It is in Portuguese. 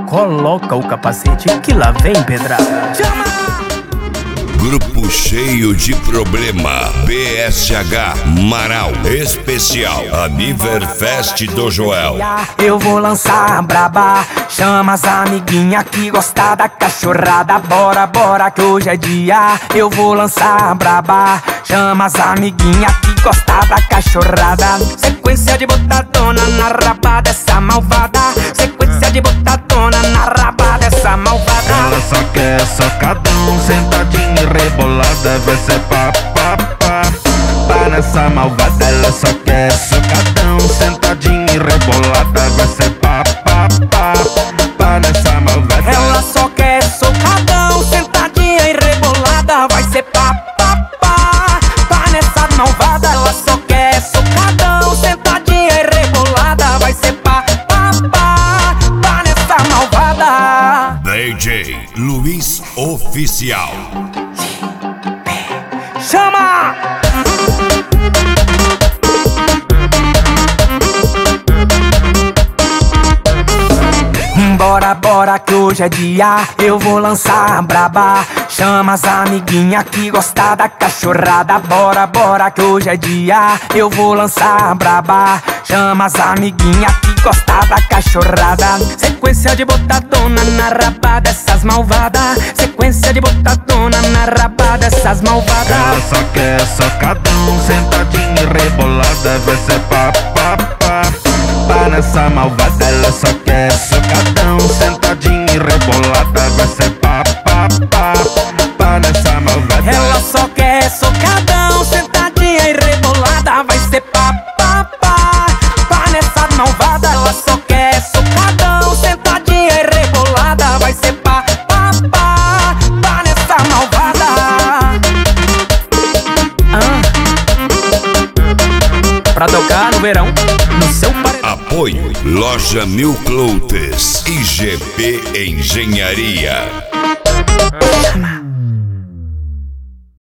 coloca o capacete que lá vem pedrada. Chama! Grupo cheio de problema. BSH Marau. Especial Aniverfest do Joel. Eu vou lançar a braba. Chama as amiguinha que gosta da cachorrada. Bora, bora que hoje é dia. Eu vou lançar a braba. Chama as amiguinha que gosta da cachorrada. Sequência de botadona na raba dessa malvada. Sequência de botadona na raba dessa malvada. Ela só quer socadão, sentadinha e rebolada. Vai ser pá, pá, pá, pá nessa malvada. Ela só quer socadão, sentadinha e rebolada. Vai ser pá, pá, pá, pá nessa malvada. Ela só quer socadão, sentadinha e rebolada. Vai ser pá, pá, pá, pá nessa malvada. Ela só quer socadão, sentadinha e rebolada. Vai ser pá, pá, pá, pá nessa malvada. DJ Luiz Oficial. Chama! Bora, bora que hoje é dia. Eu vou lançar a braba. Chama as amiguinha que gosta da cachorrada. Bora, bora que hoje é dia. Eu vou lançar a braba. Chama as amiguinha que gosta da cachorrada. Sequência de botadona na raba dessas malvadas. Sequência de botadona na raba dessas malvadas. Ela só quer socadão, sentadinha e rebolada. Vai ser pá, pá, pá, pá nessa malvada. Ela só quer socadão, sentadinha e rebolada. Vai ser pá, pá, pá, pá nessa malvada. Ela só quer socadão, sentadinha e rebolada. Vai ser pá, pá, pá, pá nessa malvada. Ela só quer socadão, sentadinha e rebolada. Vai ser pá, pá, pá, pá nessa malvada. Pra tocar no verão, no seu paredão. Apoio Loja Mil Cloutes e GP Engenharia. Chama.